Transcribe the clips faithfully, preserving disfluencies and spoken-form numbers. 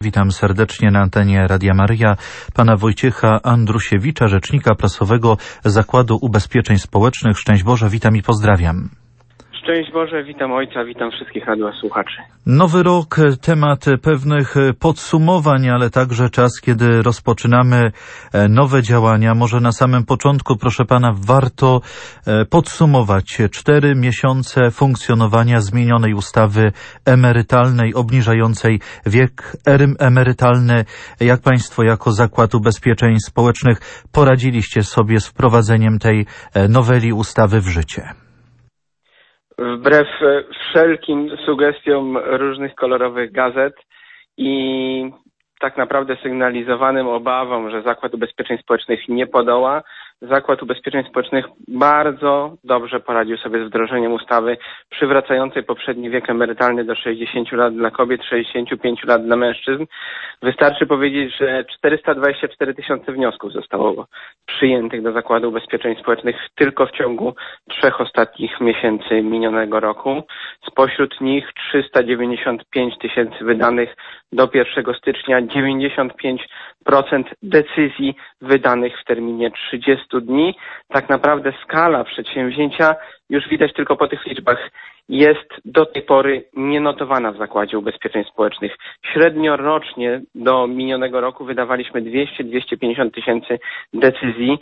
Witam serdecznie na antenie Radia Maryja pana Wojciecha Andrusiewicza, rzecznika prasowego Zakładu Ubezpieczeń Społecznych. Szczęść Boże, witam i pozdrawiam. Szczęść Boże, witam ojca, witam wszystkich radiosłuchaczy. Nowy rok, temat pewnych podsumowań, ale także czas, kiedy rozpoczynamy nowe działania. Może na samym początku, proszę pana, warto podsumować cztery miesiące funkcjonowania zmienionej ustawy emerytalnej, obniżającej wiek emerytalny. Jak państwo jako Zakład Ubezpieczeń Społecznych poradziliście sobie z wprowadzeniem tej noweli ustawy w życie? Wbrew wszelkim sugestiom różnych kolorowych gazet i tak naprawdę sygnalizowanym obawom, że Zakład Ubezpieczeń Społecznych nie podoła, Zakład Ubezpieczeń Społecznych bardzo dobrze poradził sobie z wdrożeniem ustawy przywracającej poprzedni wiek emerytalny do sześćdziesięciu lat dla kobiet, sześćdziesięciu pięciu lat dla mężczyzn. Wystarczy powiedzieć, że czterysta dwadzieścia cztery tysiące wniosków zostało przyjętych do Zakładu Ubezpieczeń Społecznych tylko w ciągu trzech ostatnich miesięcy minionego roku. Spośród nich trzysta dziewięćdziesiąt pięć tysięcy wydanych do pierwszego stycznia, dziewięćdziesiąt pięć procent decyzji wydanych w terminie trzydziestu dni. Tak naprawdę skala przedsięwzięcia, już widać tylko po tych liczbach, jest do tej pory nienotowana w Zakładzie Ubezpieczeń Społecznych. Średnio rocznie do minionego roku wydawaliśmy dwieście do dwustu pięćdziesięciu tysięcy decyzji.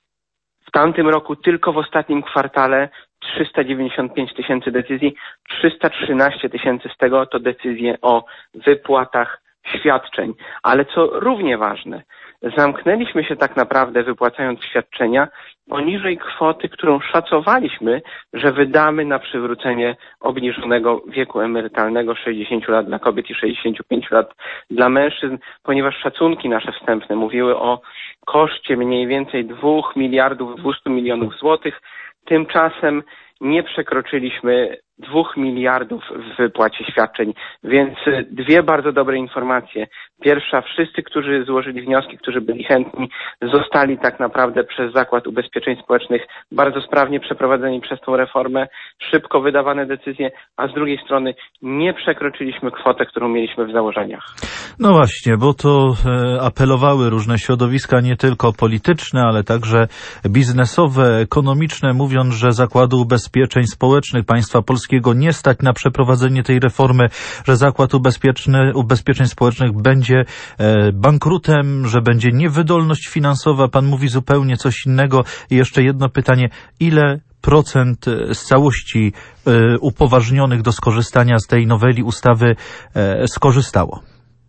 W tamtym roku tylko w ostatnim kwartale trzysta dziewięćdziesiąt pięć tysięcy decyzji, trzysta trzynaście tysięcy z tego to decyzje o wypłatach świadczeń. Ale co równie ważne, zamknęliśmy się tak naprawdę wypłacając świadczenia poniżej kwoty, którą szacowaliśmy, że wydamy na przywrócenie obniżonego wieku emerytalnego sześćdziesięciu lat dla kobiet i sześćdziesięciu pięciu lat dla mężczyzn, ponieważ szacunki nasze wstępne mówiły o koszcie mniej więcej dwóch miliardów dwieście milionów złotych. Tymczasem nie przekroczyliśmy dwóch miliardów w wypłacie świadczeń, więc dwie bardzo dobre informacje. Pierwsza, wszyscy, którzy złożyli wnioski, którzy byli chętni, zostali tak naprawdę przez Zakład Ubezpieczeń Społecznych bardzo sprawnie przeprowadzeni przez tą reformę, szybko wydawane decyzje, a z drugiej strony nie przekroczyliśmy kwotę, którą mieliśmy w założeniach. No właśnie, bo to e, apelowały różne środowiska, nie tylko polityczne, ale także biznesowe, ekonomiczne, mówiąc, że Zakładu Ubezpieczeń Społecznych państwa polskiego nie stać na przeprowadzenie tej reformy, że Zakład Ubezpieczny, Ubezpieczeń Społecznych będzie e, bankrutem, że będzie niewydolność finansowa. Pan mówi zupełnie coś innego. I jeszcze jedno pytanie. Ile procent z całości e, upoważnionych do skorzystania z tej noweli ustawy e, skorzystało?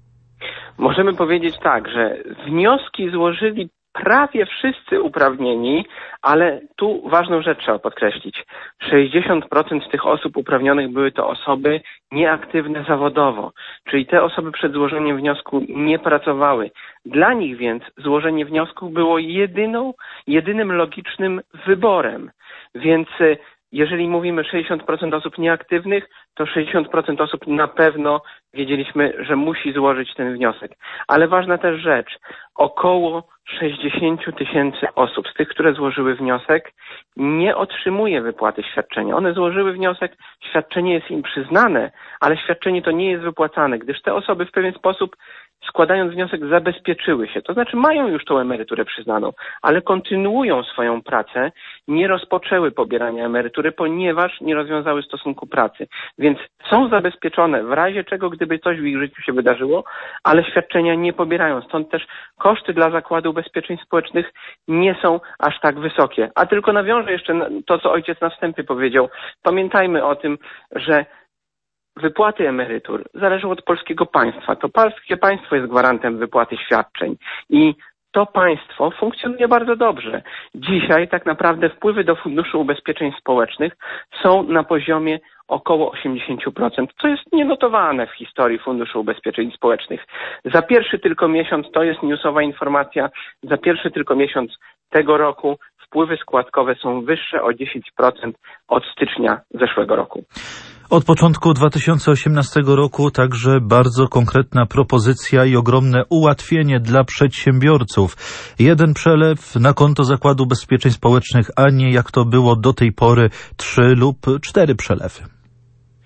Możemy powiedzieć tak, że wnioski złożyli prawie wszyscy uprawnieni, ale tu ważną rzecz trzeba podkreślić. sześćdziesiąt procent z tych osób uprawnionych były to osoby nieaktywne zawodowo, czyli te osoby przed złożeniem wniosku nie pracowały. Dla nich więc złożenie wniosku było jedyną, jedynym logicznym wyborem. Więc jeżeli mówimy sześćdziesiąt procent osób nieaktywnych, to sześćdziesiąt procent osób na pewno wiedzieliśmy, że musi złożyć ten wniosek. Ale ważna też rzecz, około sześćdziesiąt tysięcy osób z tych, które złożyły wniosek, nie otrzymuje wypłaty świadczenia. One złożyły wniosek, świadczenie jest im przyznane, ale świadczenie to nie jest wypłacane, gdyż te osoby w pewien sposób, składając wniosek, zabezpieczyły się. To znaczy mają już tą emeryturę przyznaną, ale kontynuują swoją pracę, nie rozpoczęły pobierania emerytury, ponieważ nie rozwiązały stosunku pracy. Więc są zabezpieczone w razie czego, gdyby coś w ich życiu się wydarzyło, ale świadczenia nie pobierają. Stąd też koszty dla Zakładu Ubezpieczeń Społecznych nie są aż tak wysokie. A tylko nawiążę jeszcze to, co ojciec na wstępie powiedział. Pamiętajmy o tym, że wypłaty emerytur zależą od polskiego państwa. To polskie państwo jest gwarantem wypłaty świadczeń i to państwo funkcjonuje bardzo dobrze. Dzisiaj tak naprawdę wpływy do Funduszu Ubezpieczeń Społecznych są na poziomie około osiemdziesiąt procent, co jest nienotowane w historii Funduszu Ubezpieczeń Społecznych. Za pierwszy tylko miesiąc, to jest newsowa informacja, za pierwszy tylko miesiąc tego roku wpływy składkowe są wyższe o dziesięć procent od stycznia zeszłego roku. Od początku dwa tysiące osiemnastego roku także bardzo konkretna propozycja i ogromne ułatwienie dla przedsiębiorców. Jeden przelew na konto Zakładu Ubezpieczeń Społecznych, a nie jak to było do tej pory trzy lub cztery przelewy.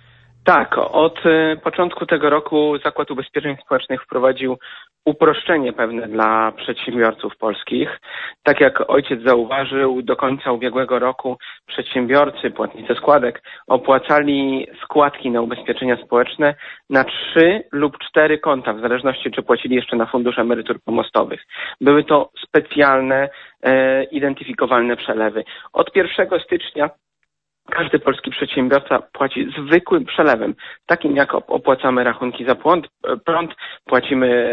Tak, od początku tego roku Zakład Ubezpieczeń Społecznych wprowadził uproszczenie pewne dla przedsiębiorców polskich. Tak jak ojciec zauważył, do końca ubiegłego roku przedsiębiorcy, płatnicy składek opłacali składki na ubezpieczenia społeczne na trzy lub cztery konta, w zależności czy płacili jeszcze na fundusz emerytur pomostowych. Były to specjalne, e, identyfikowalne przelewy. Od pierwszego stycznia każdy polski przedsiębiorca płaci zwykłym przelewem, takim jak opłacamy rachunki za prąd, prąd, płacimy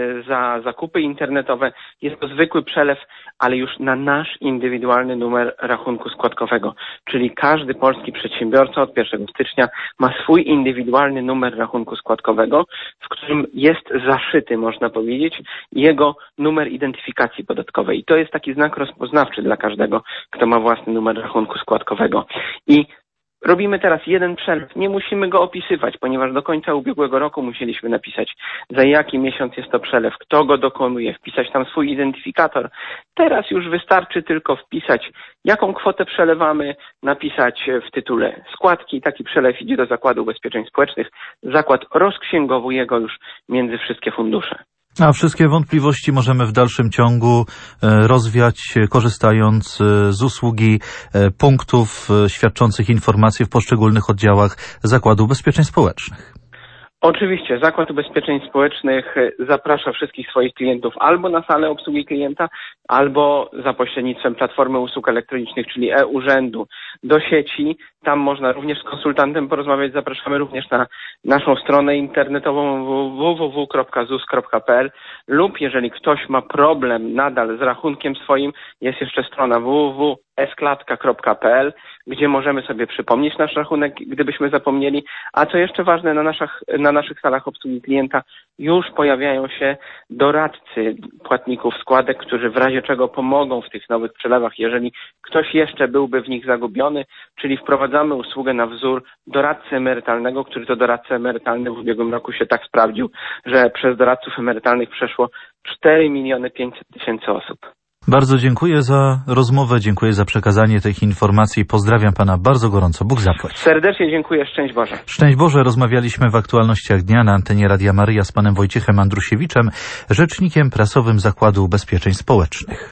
za zakupy internetowe. Jest to zwykły przelew, ale już na nasz indywidualny numer rachunku składkowego. Czyli każdy polski przedsiębiorca od pierwszego stycznia ma swój indywidualny numer rachunku składkowego, w którym jest zaszyty, można powiedzieć, jego numer identyfikacji podatkowej. I to jest taki znak rozpoznawczy dla każdego, kto ma własny numer rachunku składkowego. I robimy teraz jeden przelew. Nie musimy go opisywać, ponieważ do końca ubiegłego roku musieliśmy napisać, za jaki miesiąc jest to przelew, kto go dokonuje, wpisać tam swój identyfikator. Teraz już wystarczy tylko wpisać, jaką kwotę przelewamy, napisać w tytule składki. Taki przelew idzie do Zakładu Ubezpieczeń Społecznych. Zakład rozksięgowuje go już między wszystkie fundusze. A wszystkie wątpliwości możemy w dalszym ciągu rozwiać, korzystając z usługi punktów świadczących informacje w poszczególnych oddziałach Zakładu Ubezpieczeń Społecznych. Oczywiście, Zakład Ubezpieczeń Społecznych zaprasza wszystkich swoich klientów albo na salę obsługi klienta, albo za pośrednictwem Platformy Usług Elektronicznych, czyli e-Urzędu, do sieci. Tam można również z konsultantem porozmawiać. Zapraszamy również na naszą stronę internetową w w w kropka z u s kropka p l lub jeżeli ktoś ma problem nadal z rachunkiem swoim, jest jeszcze strona w w w kropka s klatka kropka p l, gdzie możemy sobie przypomnieć nasz rachunek, gdybyśmy zapomnieli. A co jeszcze ważne, na naszych, na naszych salach obsługi klienta już pojawiają się doradcy płatników składek, którzy w razie czego pomogą w tych nowych przelewach, jeżeli ktoś jeszcze byłby w nich zagubiony, czyli wprowadzamy usługę na wzór doradcy emerytalnego, który to doradca emerytalny w ubiegłym roku się tak sprawdził, że przez doradców emerytalnych przeszło cztery miliony pięćset tysięcy osób. Bardzo dziękuję za rozmowę, dziękuję za przekazanie tych informacji. Pozdrawiam pana bardzo gorąco. Bóg zapłać. Serdecznie dziękuję. Szczęść Boże. Szczęść Boże. Rozmawialiśmy w aktualnościach dnia na antenie Radia Maryja z panem Wojciechem Andrusiewiczem, rzecznikiem prasowym Zakładu Ubezpieczeń Społecznych.